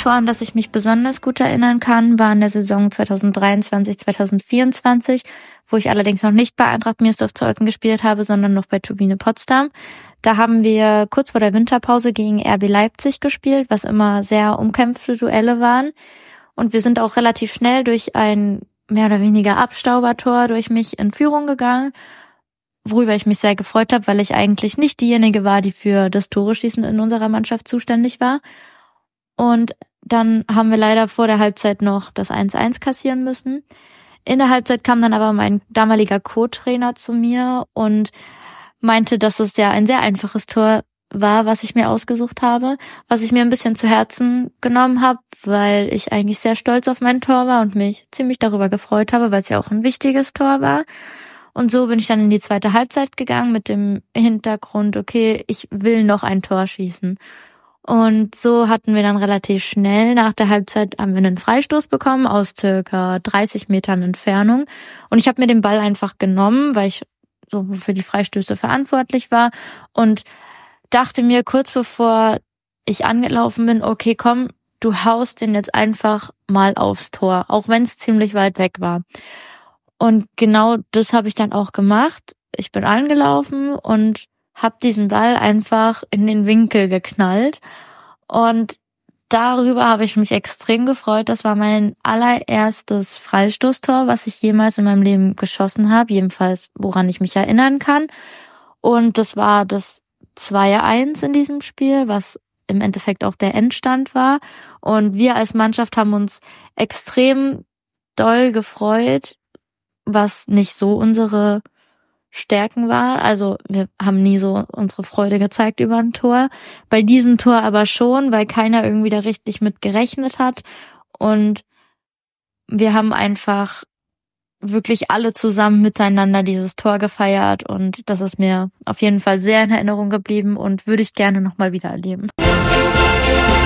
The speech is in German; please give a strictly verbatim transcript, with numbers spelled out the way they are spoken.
Tor, an das ich mich besonders gut erinnern kann, war in der Saison zwanzig dreiundzwanzig zwanzig vierundzwanzig, wo ich allerdings noch nicht bei Eintracht Mirsdorf-Zeuthen gespielt habe, sondern noch bei Turbine Potsdam. Da haben wir kurz vor der Winterpause gegen R B Leipzig gespielt, was immer sehr umkämpfte Duelle waren. Und wir sind auch relativ schnell durch ein mehr oder weniger Abstaubertor durch mich in Führung gegangen, worüber ich mich sehr gefreut habe, weil ich eigentlich nicht diejenige war, die für das Tore-Schießen in unserer Mannschaft zuständig war. Und dann haben wir leider vor der Halbzeit noch das eins eins kassieren müssen. In der Halbzeit kam dann aber mein damaliger Co-Trainer zu mir und meinte, dass es ja ein sehr einfaches Tor war, was ich mir ausgesucht habe, was ich mir ein bisschen zu Herzen genommen habe, weil ich eigentlich sehr stolz auf mein Tor war und mich ziemlich darüber gefreut habe, weil es ja auch ein wichtiges Tor war. Und so bin ich dann in die zweite Halbzeit gegangen mit dem Hintergrund, okay, ich will noch ein Tor schießen. Und so hatten wir dann relativ schnell nach der Halbzeit haben wir einen Freistoß bekommen aus circa dreißig Metern Entfernung. Und ich habe mir den Ball einfach genommen, weil ich so für die Freistöße verantwortlich war und dachte mir kurz bevor ich angelaufen bin, okay, komm, du haust den jetzt einfach mal aufs Tor, auch wenn es ziemlich weit weg war. Und genau das habe ich dann auch gemacht. Ich bin angelaufen und habe diesen Ball einfach in den Winkel geknallt. Und darüber habe ich mich extrem gefreut. Das war mein allererstes Freistoßtor, was ich jemals in meinem Leben geschossen habe. Jedenfalls, woran ich mich erinnern kann. Und das war das zwei eins in diesem Spiel, was im Endeffekt auch der Endstand war. Und wir als Mannschaft haben uns extrem doll gefreut, was nicht so unsere Stärken war. Also wir haben nie so unsere Freude gezeigt über ein Tor. Bei diesem Tor aber schon, weil keiner irgendwie da richtig mit gerechnet hat. Und wir haben einfach wirklich alle zusammen miteinander dieses Tor gefeiert. Und das ist mir auf jeden Fall sehr in Erinnerung geblieben und würde ich gerne nochmal wieder erleben.